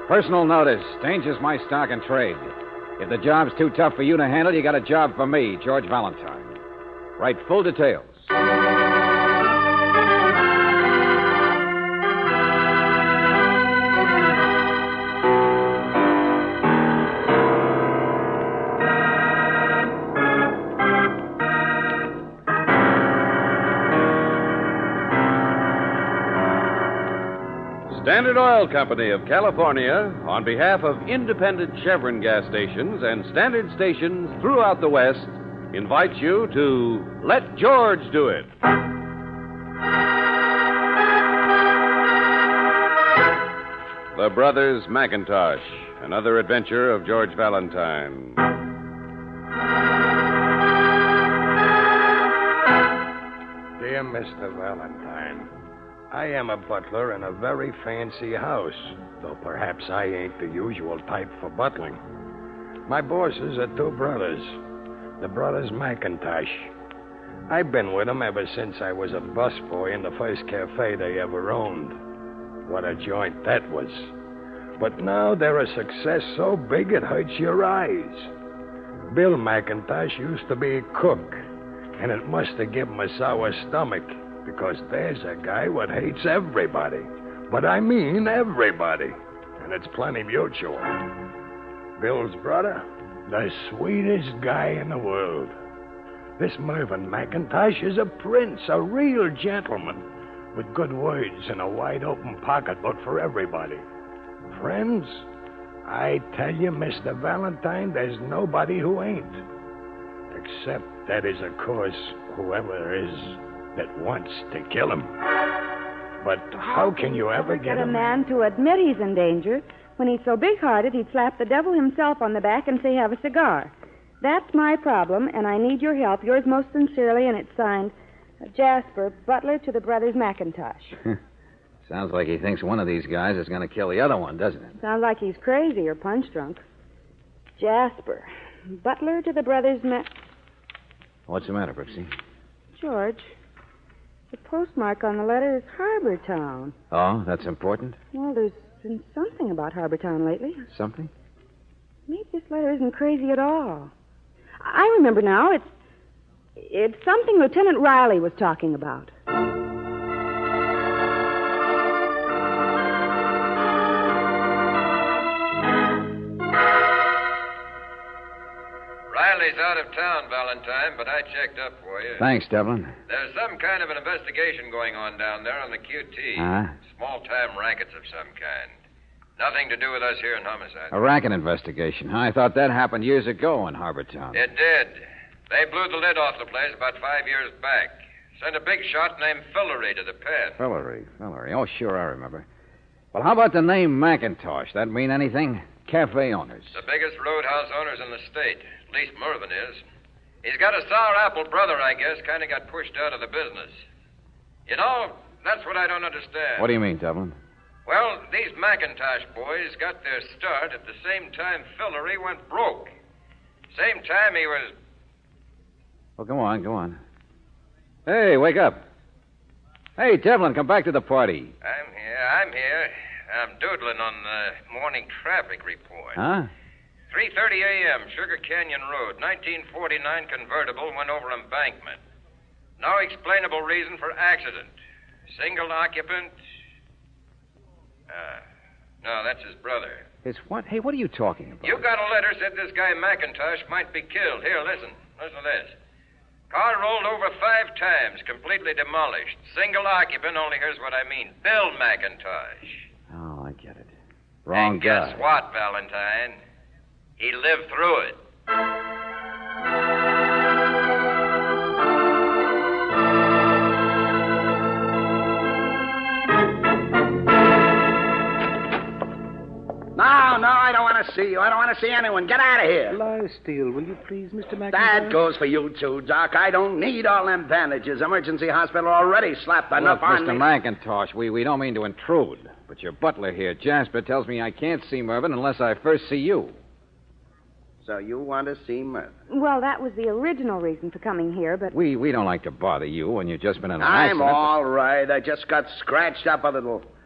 Personal notice. Danger's my stock and trade. If the job's too tough for you to handle, you got a job for me, George Valentine. Write full details. Standard Oil Company of California, on behalf of independent Chevron gas stations and Standard stations throughout the West, invites you to Let George Do It. The Brothers McIntosh, another adventure of George Valentine. Dear Mr. Valentine, I am a butler in a very fancy house, though perhaps I ain't the usual type for butling. My bosses are two brothers, the Brothers McIntosh. I've been with them ever since I was a busboy in the first cafe they ever owned. What a joint that was. But now they're a success so big it hurts your eyes. Bill McIntosh used to be a cook, and it must have given him a sour stomach, because there's a guy what hates everybody. But I mean everybody. And it's plenty mutual. Bill's brother, the sweetest guy in the world. This Mervyn McIntosh is a prince, a real gentleman, with good words and a wide-open pocketbook for everybody. Friends, I tell you, Mr. Valentine, there's nobody who ain't. Except that is, of course, whoever is that wants to kill him. But how can you ever get a man to admit he's in danger? When he's so big-hearted, he'd slap the devil himself on the back and say, have a cigar. That's my problem, and I need your help. Yours most sincerely, and it's signed, Jasper, butler to the Brothers McIntosh. Sounds like he thinks one of these guys is going to kill the other one, doesn't it? Sounds like he's crazy or punch-drunk. Jasper, butler to the Brothers What's the matter, Brooksy? George, the postmark on the letter is Harbortown. Oh, that's important? Well, there's been something about Harbortown lately. Something? Maybe this letter isn't crazy at all. I remember now. It's something Lieutenant Riley was talking about. Riley's out of town, Valentine, but I checked up for you. Thanks, Devlin. There's some kind of an investigation going on down there on the QT. Small-time rackets of some kind. Nothing to do with us here in Homicide. A racket investigation, huh? I thought that happened years ago in Harbortown. It did. They blew the lid off the place about 5 years back. Sent a big shot named Fillery to the pen. Fillery. Oh, sure, I remember. Well, how about the name McIntosh? That mean anything? Cafe owners. The biggest roadhouse owners in the state. At least Mervyn is. He's got a sour apple brother, I guess, kind of got pushed out of the business. You know, that's what I don't understand. What do you mean, Devlin? Well, these McIntosh boys got their start at the same time Fillery went broke. Same time he was... Well, go on. Hey, wake up. Hey, Devlin, come back to the party. I'm here. I'm doodling on the morning traffic report. Huh? 3:30 a.m., Sugar Canyon Road, 1949 convertible went over embankment. No explainable reason for accident. Single occupant... No, that's his brother. His what? Hey, what are you talking about? You got a letter said this guy McIntosh might be killed. Here, listen. Listen to this. Car rolled over 5 times, completely demolished. Single occupant, only here's what I mean. Bill McIntosh. Oh, I get it. Wrong and guy. Guess what, Valentine? He lived through it. No, I don't want to see you. I don't want to see anyone. Get out of here. Lie still, will you please, Mr. McIntosh? That goes for you, too, Doc. I don't need all them bandages. Emergency hospital already slapped enough on me. Mr. McIntosh, we don't mean to intrude, but your butler here, Jasper, tells me I can't see Mervyn unless I first see you. So you want to see Mervyn? Well, that was the original reason for coming here, but... We don't like to bother you when you've just been in an accident. I'm all right. I just got scratched up a little.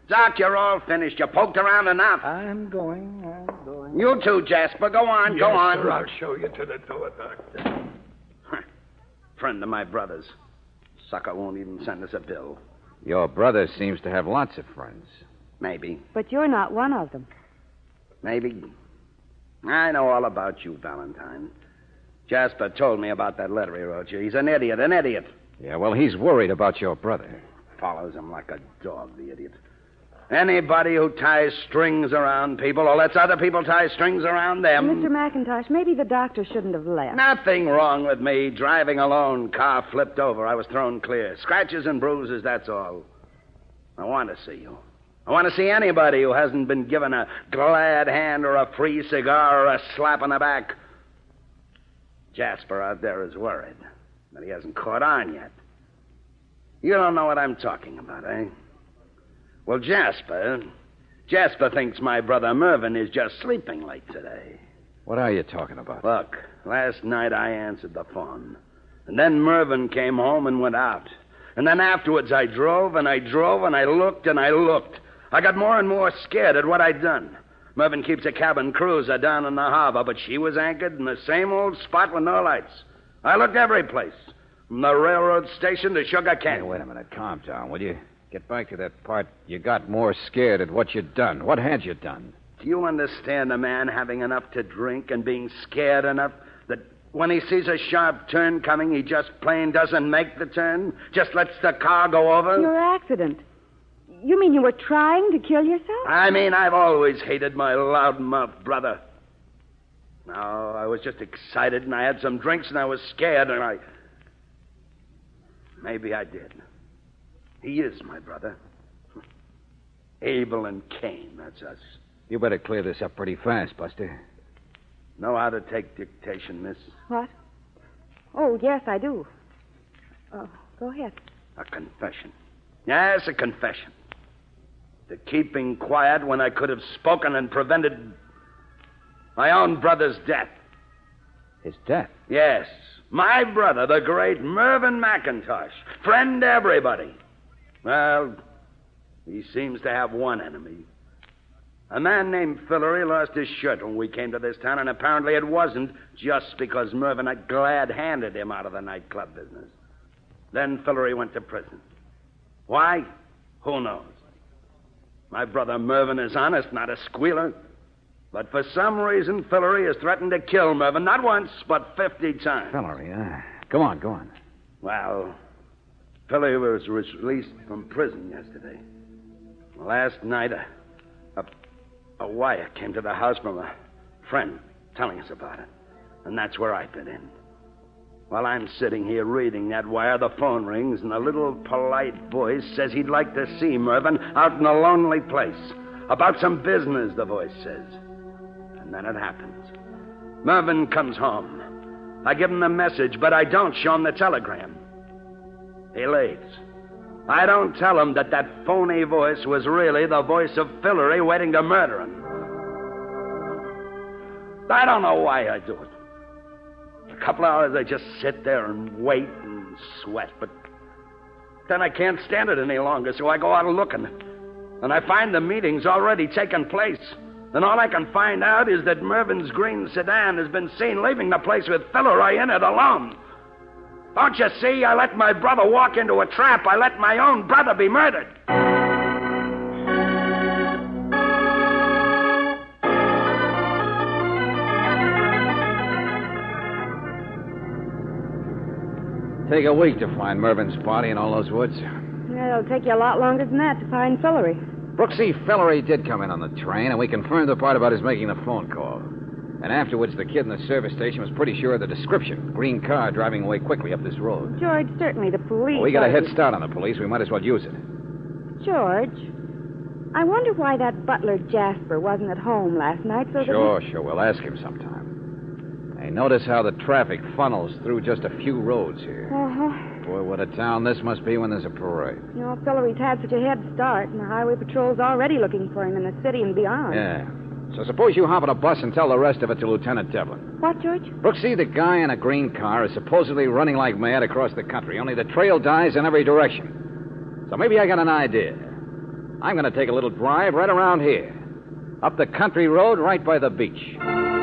Doc, you're all finished. You poked around enough. I'm going. You too, Jasper. Go on, go on. Sir, I'll show you to the door, Doctor. Friend of my brother's. Sucker won't even send us a bill. Your brother seems to have lots of friends. Maybe. But you're not one of them. Maybe. I know all about you, Valentine. Jasper told me about that letter he wrote you. He's an idiot. Yeah, well, he's worried about your brother. Follows him like a dog, the idiot. Anybody who ties strings around people or lets other people tie strings around them... Mr. McIntosh, maybe the doctor shouldn't have left. Nothing wrong with me. Driving alone, car flipped over. I was thrown clear. Scratches and bruises, that's all. I want to see you. I want to see anybody who hasn't been given a glad hand or a free cigar or a slap on the back. Jasper out there is worried, but he hasn't caught on yet. You don't know what I'm talking about, eh? Well, Jasper thinks my brother Mervyn is just sleeping late today. What are you talking about? Look, last night I answered the phone. And then Mervyn came home and went out. And then afterwards I drove and I looked and I looked. I got more and more scared at what I'd done. Mervyn keeps a cabin cruiser down in the harbor, but she was anchored in the same old spot with no lights. I looked every place, from the railroad station to Sugar Canyon. Hey, wait a minute. Calm down, will you? Get back to that part. You got more scared at what you'd done. What had you done? Do you understand a man having enough to drink and being scared enough that when he sees a sharp turn coming, he just plain doesn't make the turn? Just lets the car go over? Your accident. You mean you were trying to kill yourself? I mean, I've always hated my loudmouth brother. No, I was just excited, and I had some drinks, and I was scared, and Maybe I did. He is my brother. Abel and Cain, that's us. You better clear this up pretty fast, Buster. Know how to take dictation, miss? What? Oh, yes, I do. Oh, go ahead. A confession. Yes, a confession. To keeping quiet when I could have spoken and prevented my own brother's death. His death? Yes. My brother, the great Mervyn McIntosh. Friend to everybody. Well, he seems to have one enemy. A man named Fillery lost his shirt when we came to this town, and apparently it wasn't just because Mervyn had glad-handed him out of the nightclub business. Then Fillery went to prison. Why? Who knows? My brother Mervyn is honest, not a squealer. But for some reason, Fillery has threatened to kill Mervyn, not once, but 50 times. Fillery, Go on. Well, Fillery was released from prison yesterday. Last night, a wire came to the house from a friend telling us about it. And that's where I fit in. While I'm sitting here reading that wire, the phone rings, and a little polite voice says he'd like to see Mervyn out in a lonely place. About some business, the voice says. And then it happens. Mervyn comes home. I give him the message, but I don't show him the telegram. He leaves. I don't tell him that phony voice was really the voice of Fillery waiting to murder him. I don't know why I do it. A couple hours, I just sit there and wait and sweat, but then I can't stand it any longer, so I go out looking. And I find the meeting's already taken place. And all I can find out is that Mervyn's green sedan has been seen leaving the place with Fillery in it alone. Don't you see? I let my brother walk into a trap. I let my own brother be murdered. Take a week to find Mervyn's body in all those woods. Yeah, it'll take you a lot longer than that to find Fillery. Brooksy, Fillery did come in on the train, and we confirmed the part about his making the phone call. And afterwards, the kid in the service station was pretty sure of the description. Green car driving away quickly up this road. George, certainly the police... Well, we got a head start on the police. We might as well use it. George, I wonder why that butler Jasper wasn't at home last night so that... Sure. We'll ask him sometime. Hey, notice how the traffic funnels through just a few roads here. Uh-huh. Boy, what a town this must be when there's a parade. You know, Fillery's had such a head start, and the highway patrol's already looking for him in the city and beyond. Yeah. So suppose you hop on a bus and tell the rest of it to Lieutenant Devlin. What, George? Brooksy, the guy in a green car is supposedly running like mad across the country, only the trail dies in every direction. So maybe I got an idea. I'm going to take a little drive right around here. Up the country road right by the beach.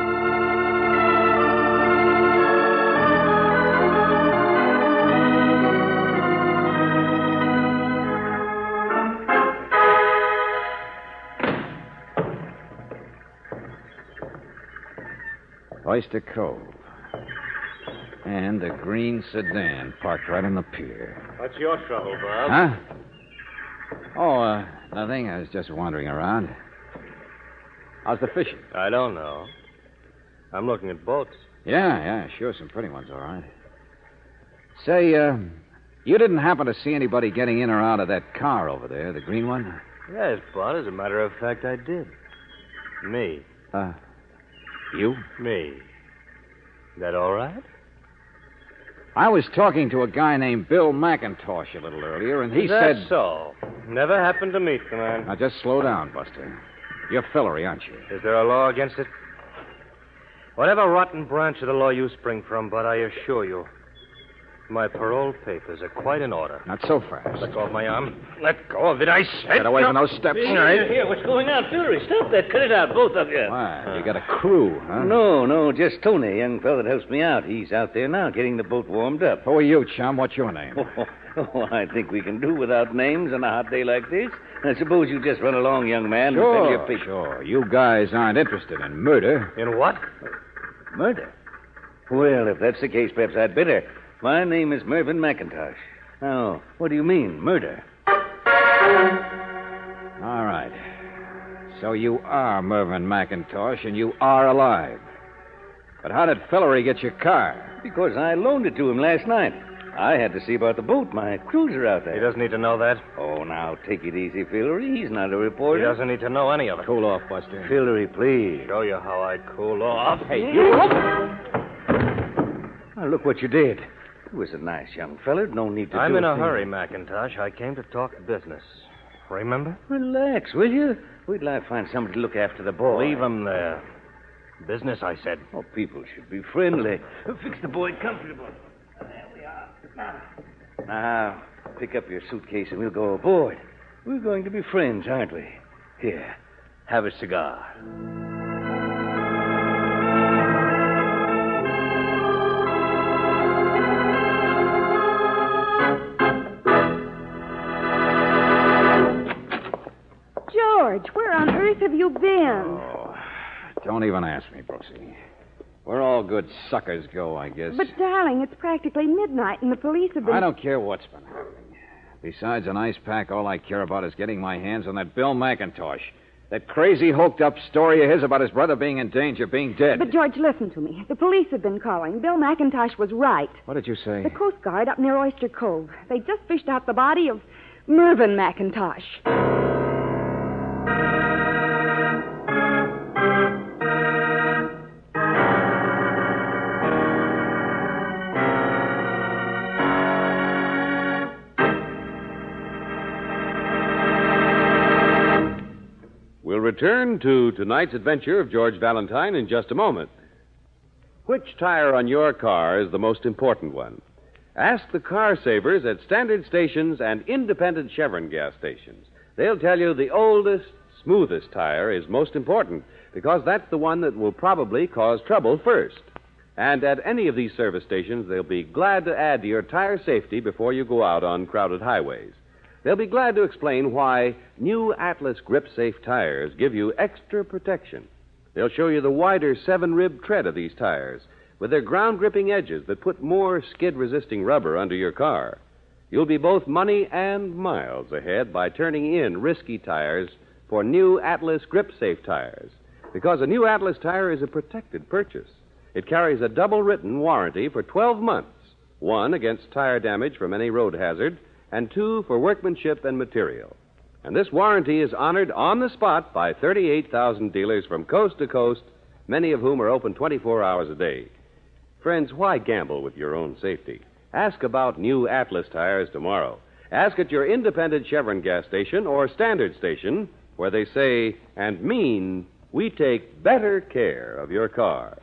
Oyster Cove. And a green sedan parked right on the pier. What's your trouble, Bob? Huh? Oh, nothing. I was just wandering around. How's the fishing? I don't know. I'm looking at boats. Yeah, sure. Some pretty ones, all right. Say, you didn't happen to see anybody getting in or out of that car over there, the green one? Yes, Bud. As a matter of fact, I did. Me. You? Me. That all right? I was talking to a guy named Bill McIntosh a little earlier, and he That's said... so. Never happened to meet the man. Now, just slow down, Buster. You're Fillery, aren't you? Is there a law against it? Whatever rotten branch of the law you spring from, Bud, I assure you, my parole papers are quite in order. Not so fast. Let go of my arm. Let go of it, I said. Get away from those steps. Here, what's going on? Fillery, stop that. Cut it out, both of you. Why, you got a crew, huh? No, just Tony, young fellow that helps me out. He's out there now getting the boat warmed up. Who are you, chum? What's your name? I think we can do without names on a hot day like this. I suppose you just run along, young man. and fill your pick. Sure. You guys aren't interested in murder. In what? Murder? Well, if that's the case, perhaps I'd better. My name is Mervyn McIntosh. Now, what do you mean, murder? All right. So you are Mervyn McIntosh, and you are alive. But how did Fillery get your car? Because I loaned it to him last night. I had to see about the boat. My cruiser out there. He doesn't need to know that. Oh, now, take it easy, Fillery. He's not a reporter. He doesn't need to know any of it. Cool off, Buster. Fillery, please. Show you how I'd cool off. Hey, you... Now, look what you did. He was a nice young feller. No need to I'm do in a thing. hurry, McIntosh. I came to talk business. Remember? Relax, will you? Wait till I find somebody to look after the boy. Leave him there. Business, I said. Oh, people should be friendly. Fix the boy comfortable. There we are. Now, pick up your suitcase and we'll go aboard. We're going to be friends, aren't we? Here, have a cigar. George, where on earth have you been? Oh, don't even ask me, Brooksy. Where all good suckers go, I guess. But, darling, it's practically midnight and the police have been... I don't care what's been happening. Besides an ice pack, all I care about is getting my hands on that Bill McIntosh. That crazy, hoked-up story of his about his brother being in danger, being dead. But, George, listen to me. The police have been calling. Bill McIntosh was right. What did you say? The Coast Guard up near Oyster Cove. They just fished out the body of Mervyn McIntosh. We'll return to tonight's adventure of George Valentine in just a moment. Which tire on your car is the most important one? Ask the car savers at standard stations and independent Chevron gas stations. They'll tell you the oldest, smoothest tire is most important because that's the one that will probably cause trouble first. And at any of these service stations, they'll be glad to add to your tire safety before you go out on crowded highways. They'll be glad to explain why new Atlas Grip Safe tires give you extra protection. They'll show you the wider 7-rib tread of these tires with their ground-gripping edges that put more skid-resisting rubber under your car. You'll be both money and miles ahead by turning in risky tires for new Atlas Grip Safe tires. Because a new Atlas tire is a protected purchase. It carries a double-written warranty for 12 months. 1 against tire damage from any road hazard, and 2 for workmanship and material. And this warranty is honored on the spot by 38,000 dealers from coast to coast, many of whom are open 24 hours a day. Friends, why gamble with your own safety? Ask about new Atlas tires tomorrow. Ask at your independent Chevron gas station or standard station, where they say and mean, we take better care of your car.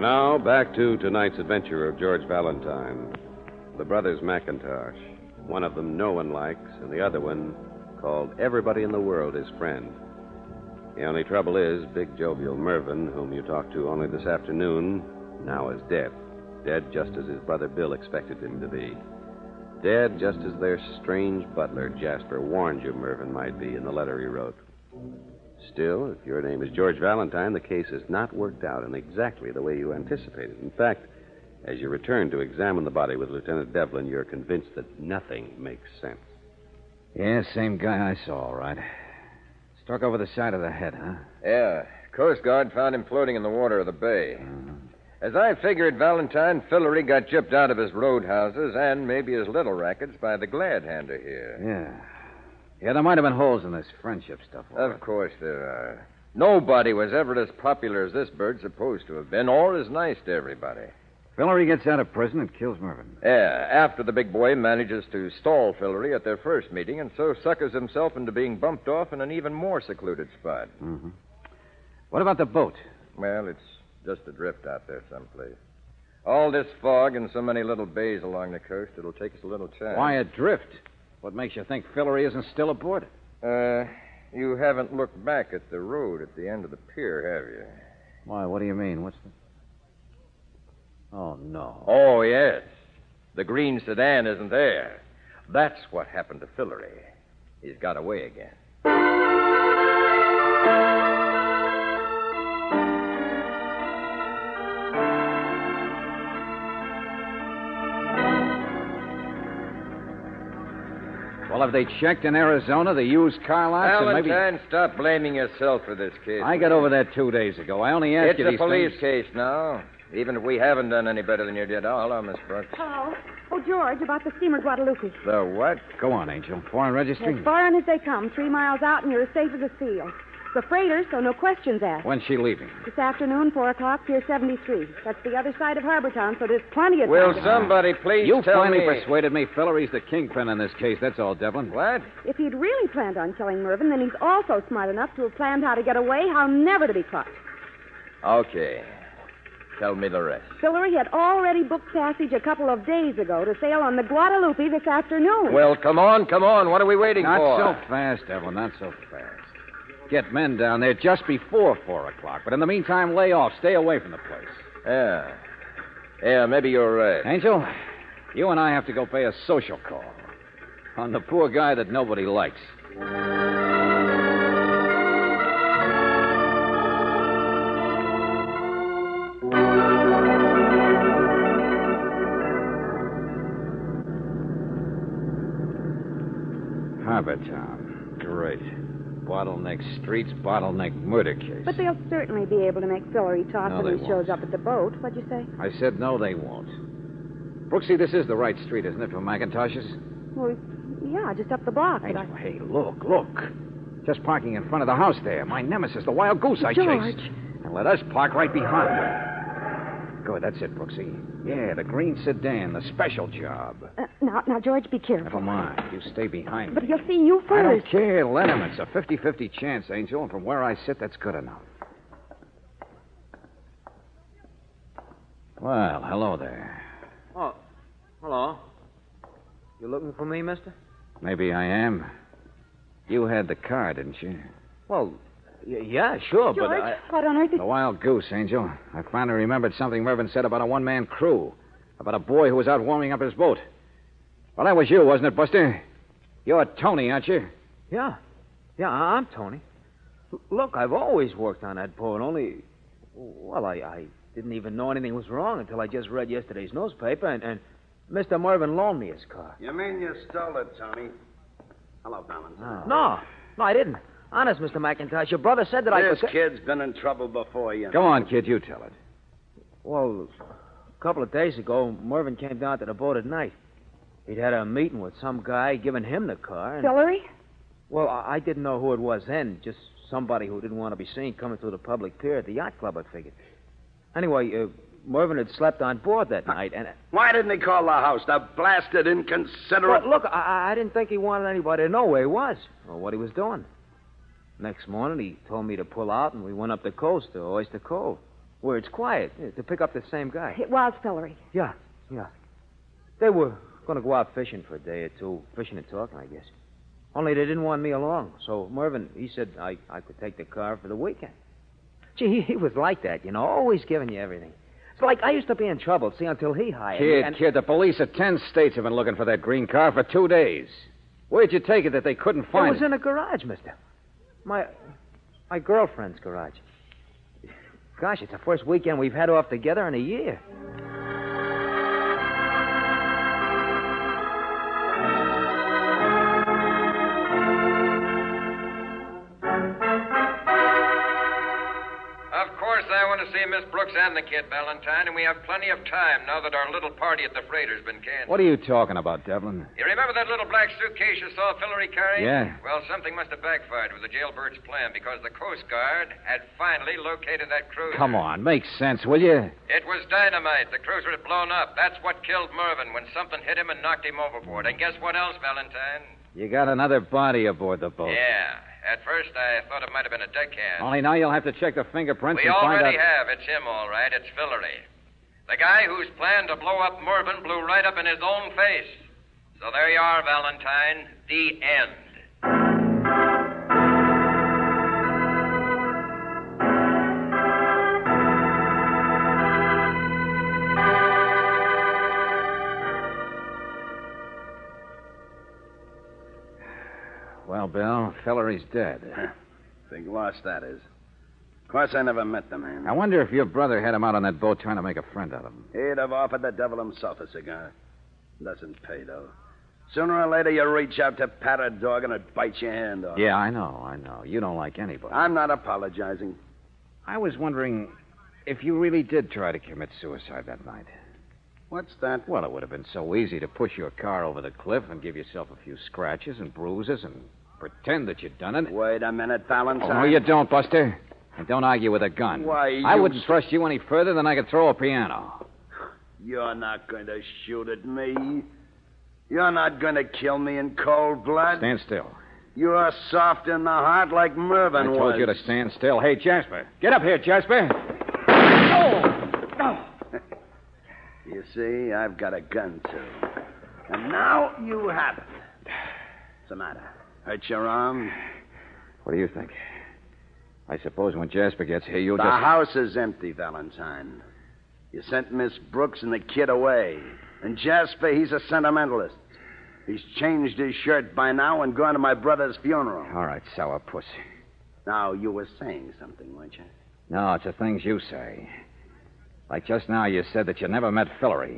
now, back to tonight's adventure of George Valentine. The brothers McIntosh. One of them no one likes, and the other one called everybody in the world his friend. The only trouble is, big jovial Mervyn, whom you talked to only this afternoon, now is dead. Dead just as his brother Bill expected him to be. Dead just as their strange butler, Jasper, warned you Mervyn might be in the letter he wrote. Still, if your name is George Valentine, the case has not worked out in exactly the way you anticipated. In fact, as you return to examine the body with Lieutenant Devlin, you're convinced that nothing makes sense. Yeah, same guy I saw, all right. Struck over the side of the head, huh? Yeah. Coast Guard found him floating in the water of the bay. As I figured, Valentine Fillery got gypped out of his roadhouses and maybe his little rackets by the glad-hander here. Yeah, there might have been holes in this friendship stuff. Of course there are. Nobody was ever as popular as this bird's supposed to have been, or as nice to everybody. Fillery gets out of prison and kills Mervyn. Yeah, after the big boy manages to stall Fillery at their first meeting and so suckers himself into being bumped off in an even more secluded spot. Mm-hmm. What about the boat? Well, it's just adrift out there someplace. All this fog and so many little bays along the coast, it'll take us a little time. Why adrift? What makes you think Fillery isn't still aboard it? You haven't looked back at the road at the end of the pier, have you? Why, what do you mean? What's the... Oh, no. Oh, yes. The green sedan isn't there. That's what happened to Fillery. He's got away again. Well, have they checked in Arizona, the used car lots? Valentine, stop blaming yourself for this case. I got over that 2 days ago. I only asked you It's these a police things. case now. Even if we haven't done any better than you did. Oh, hello, Miss Brooks. Hello. Oh, George, about the steamer Guadalupe. The what? Go on, Angel. Foreign registry? As foreign as they come, 3 miles out, and you're as safe as a seal. It's a freighter, so no questions asked. When's she leaving? This afternoon, 4 o'clock, Pier 73. That's the other side of Harbor Town, so there's plenty of time. Will to- somebody please You tell finally me... persuaded me Fillery's the kingpin in this case. That's all, Devlin. What? If he'd really planned on killing Mervyn, then he's also smart enough to have planned how to get away, how never to be caught. Okay. Tell me the rest. Fillery had already booked passage a couple of days ago to sail on the Guadalupe this afternoon. Well, come on. What are we waiting Not for? so fast, Devlin. Not so fast. Get men down there just before 4 o'clock. But in the meantime, lay off. Stay away from the place. Yeah, maybe you're right. Angel, you and I have to go pay a social call on the poor guy that nobody likes. Harbor Town. Great. Bottleneck streets, bottleneck murder case. But they'll certainly be able to make Fillery talk No, when they he shows won't. up at the boat. What'd you say? I said no, they won't. Brooksy, this is the right street, isn't it, for McIntosh's? Well, yeah, just up the block. But Angel, hey, look. Just parking in front of the house there. My nemesis, the wild goose I George. chased. And let us park right behind. Good, that's it, Brooksy. Yeah, the green sedan, the special job. Now, George, be careful. Never mind. You stay behind me. But he'll see you I first. don't care. Let him. It's a 50-50 chance, Angel, and from where I sit, that's good enough. Well, hello there. Oh, hello. You looking for me, mister? Maybe I am. You had the car, didn't you? Well, yeah, sure, George, but I... what on earth is... The wild goose, Angel. I finally remembered something Mervyn said about a one-man crew. About a boy who was out warming up his boat. Well, that was you, wasn't it, Buster? You're Tony, aren't you? Yeah, I'm Tony. Look, I've always worked on that boat, only... Well, I didn't even know anything was wrong until I just read yesterday's newspaper, and Mr. Mervyn loaned me his car. You mean you stole it, Tony? Hello, Valentine. No, I didn't. Honest, Mr. McIntosh, your brother said that This I could... kid's been in trouble before, you know. Go on, kid, you tell it. Well, a couple of days ago, Mervyn came down to the boat at night. He'd had a meeting with some guy giving him the car. And... Fillery? Well, I didn't know who it was then. Just somebody who didn't want to be seen coming through the public pier at the yacht club, I figured. Anyway, Mervyn had slept on board that night, and... Why didn't he call the house? The blasted inconsiderate... Well, look, I didn't think he wanted anybody to know where he was or what he was doing. Next morning, he told me to pull out, and we went up the coast to Oyster Cove. where it's quiet, to pick up the same guy. It was Fillory. Yeah. They were going to go out fishing for a day or two. Fishing and talking, I guess. Only they didn't want me along. So Mervyn, he said I could take the car for the weekend. Gee, he was like that, always giving you everything. It's like I used to be in trouble, see, until he hired me. Kid, the police of 10 states have been looking for that green car for 2 days. Where'd you take it that they couldn't find it? It was in a garage, mister. My girlfriend's garage. Gosh, it's the first weekend we've had off together in a year. See Miss Brooks and the kid, Valentine, and we have plenty of time now that our little party at the freighter's been canceled. What are you talking about, Devlin? You remember that little black suitcase you saw Fillory carrying? Yeah. Well, something must have backfired with the jailbird's plan because the Coast Guard had finally located that cruiser. Come on, make sense, will you? It was dynamite. The cruiser had blown up. That's what killed Mervyn when something hit him and knocked him overboard. And guess what else, Valentine? You got another body aboard the boat. Yeah. At first, I thought it might have been a deckhand. Only now you'll have to check the fingerprints We and find out... already have. It's him, all right. It's Fillory. The guy whose plan to blow up Mervyn blew right up in his own face. So there you are, Valentine. The end. Well, Bill, Fillory's dead. Big loss, that is. Of course, I never met the man. I wonder if your brother had him out on that boat trying to make a friend out of him. He'd have offered the devil himself a cigar. Doesn't pay, though. Sooner or later, you reach out to pat a dog and it bites your hand off. Yeah, I know. You don't like anybody. I'm not apologizing. I was wondering if you really did try to commit suicide that night. What's that? Well, it would have been so easy to push your car over the cliff and give yourself a few scratches and bruises and pretend that you'd done it. Wait a minute, Valentine. Oh, no, you don't, Buster. And don't argue with a gun. Why, I wouldn't trust you any further than I could throw a piano. You're not going to shoot at me. You're not going to kill me in cold blood. Stand still. You're soft in the heart like Mervyn was. I told you to stand still. Hey, Jasper. Get up here, Jasper. No. You see, I've got a gun, too. And now you have it. What's the matter? Hurt your arm? What do you think? I suppose when Jasper gets here, you'll The house is empty, Valentine. You sent Miss Brooks and the kid away. And Jasper, he's a sentimentalist. He's changed his shirt by now and gone to my brother's funeral. All right, sourpuss. Now, you were saying something, weren't you? No, it's the things you say. Like just now, you said that you never met Fillory.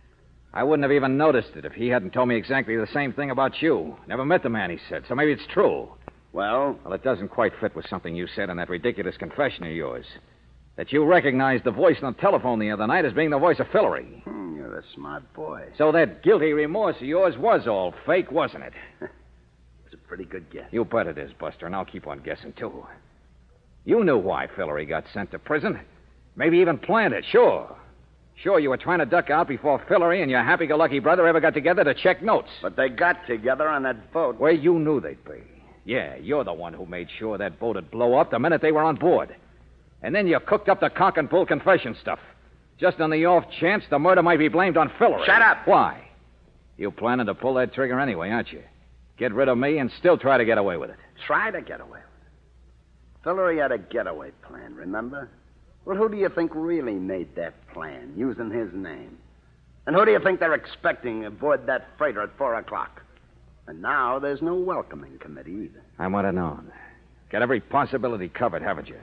I wouldn't have even noticed it if he hadn't told me exactly the same thing about you. Never met the man, he said, so maybe it's true. Well, it doesn't quite fit with something you said in that ridiculous confession of yours. That you recognized the voice on the telephone the other night as being the voice of Fillory. You're a smart boy. So that guilty remorse of yours was all fake, wasn't it? It's a pretty good guess. You bet it is, Buster, and I'll keep on guessing, too. You knew why Fillory got sent to prison. Maybe even planned it, sure. Sure, you were trying to duck out before Fillory and your happy-go-lucky brother ever got together to check notes. But they got together on that boat. Where you knew they'd be. Yeah, you're the one who made sure that boat would blow up the minute they were on board. And then you cooked up the cock and bull confession stuff. Just on the off chance the murder might be blamed on Fillory. Shut up! Why? You planning to pull that trigger anyway, aren't you? Get rid of me and still try to get away with it. Try to get away with it? Fillory had a getaway plan, remember? Well, who do you think really made that plan, using his name? And who do you think they're expecting aboard that freighter at 4 o'clock? And now there's no welcoming committee either. I might have known. Got every possibility covered, haven't you?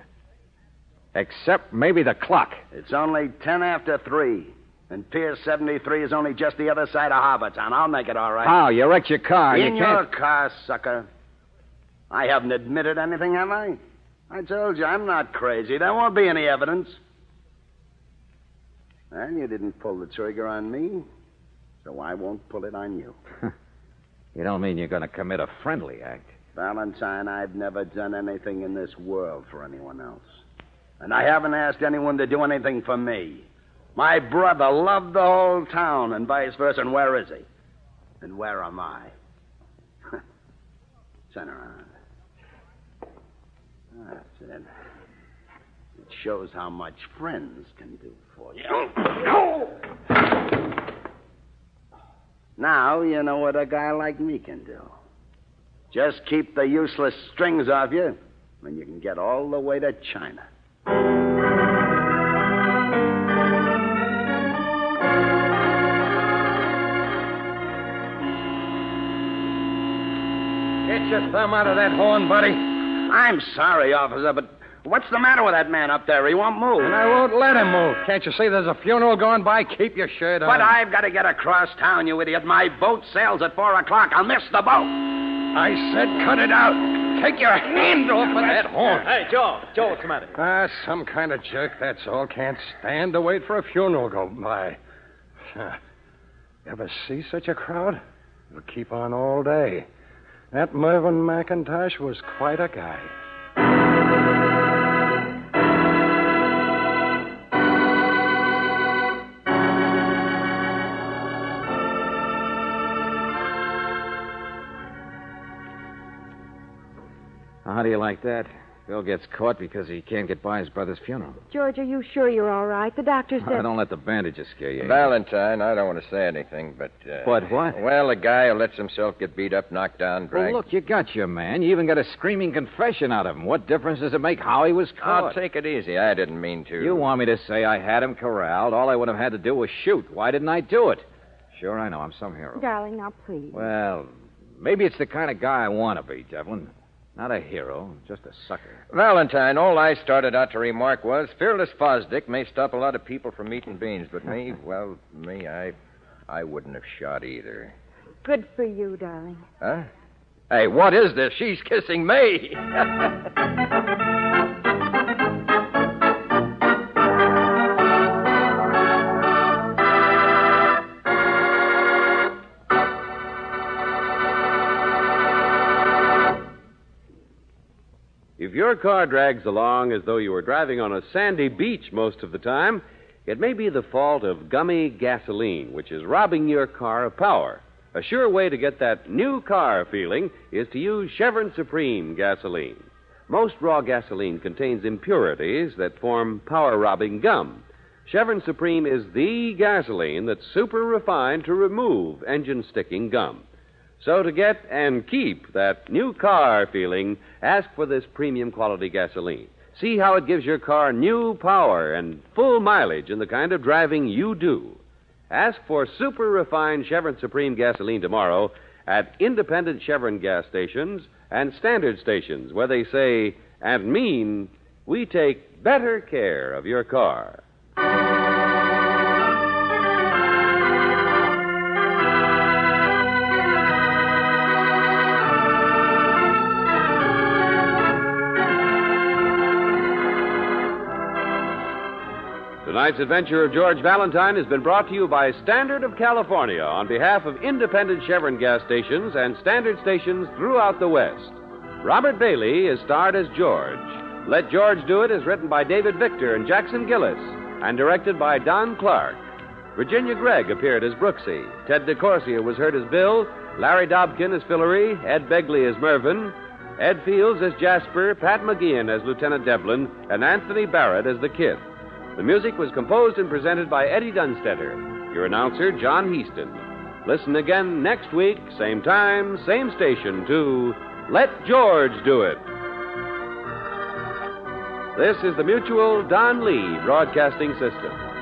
Except maybe the clock. It's only 10 after 3. And Pier 73 is only just the other side of Harbortown. I'll make it all right. How? You wrecked your car. In your car, sucker. I haven't admitted anything, have I? I told you, I'm not crazy. There won't be any evidence. And you didn't pull the trigger on me, so I won't pull it on you. You don't mean you're going to commit a friendly act? Valentine, I've never done anything in this world for anyone else. And I haven't asked anyone to do anything for me. My brother loved the whole town, and vice versa. And where is he? And where am I? Turn around. That's it. It shows how much friends can do for you. Now you know what a guy like me can do. Just keep the useless strings off you, and you can get all the way to China. Get your thumb out of that horn, buddy. I'm sorry, officer, but what's the matter with that man up there? He won't move. And I won't let him move. Can't you see there's a funeral going by? Keep your shirt on. But I've got to get across town, you idiot. My boat sails at 4 o'clock. I'll miss the boat. I said cut it out. Take your hand off of that horn. Hey, Joe. Joe, what's the matter? Some kind of jerk, that's all. Can't stand to wait for a funeral to go by. Ever see such a crowd? It'll keep on all day. That Mervyn McIntosh was quite a guy. How do you like that? Bill gets caught because he can't get by his brother's funeral. George, are you sure you're all right? The doctor said... Don't let the bandages scare you. Valentine, I don't want to say anything, but... But what? Well, a guy who lets himself get beat up, knocked down, dragged... Well, look, you got your man. You even got a screaming confession out of him. What difference does it make how he was caught? I'll take it easy. I didn't mean to. You want me to say I had him corralled? All I would have had to do was shoot. Why didn't I do it? Sure, I know. I'm some hero. Darling, now please. Well, maybe it's the kind of guy I want to be, Devlin. Not a hero, just a sucker. Valentine, all I started out to remark was Fearless Fosdick may stop a lot of people from eating beans, but me, well, I wouldn't have shot either. Good for you, darling. Huh? Hey, what is this? She's kissing me. If your car drags along as though you were driving on a sandy beach most of the time, it may be the fault of gummy gasoline, which is robbing your car of power. A sure way to get that new car feeling is to use Chevron Supreme gasoline. Most raw gasoline contains impurities that form power-robbing gum. Chevron Supreme is the gasoline that's super refined to remove engine-sticking gum. So to get and keep that new car feeling, ask for this premium quality gasoline. See how it gives your car new power and full mileage in the kind of driving you do. Ask for super refined Chevron Supreme gasoline tomorrow at independent Chevron gas stations and standard stations where they say and mean we take better care of your car. Tonight's adventure of George Valentine has been brought to you by Standard of California on behalf of independent Chevron gas stations and standard stations throughout the West. Robert Bailey is starred as George. Let George Do It is written by David Victor and Jackson Gillis and directed by Don Clark. Virginia Gregg appeared as Brooksy. Ted DeCorsia was heard as Bill. Larry Dobkin as Fillory. Ed Begley as Mervyn. Ed Fields as Jasper. Pat McGeehan as Lieutenant Devlin. And Anthony Barrett as the Kid. The music was composed and presented by Eddie Dunstetter. Your announcer, John Heaston. Listen again next week, same time, same station, to Let George Do It. This is the Mutual Don Lee Broadcasting System.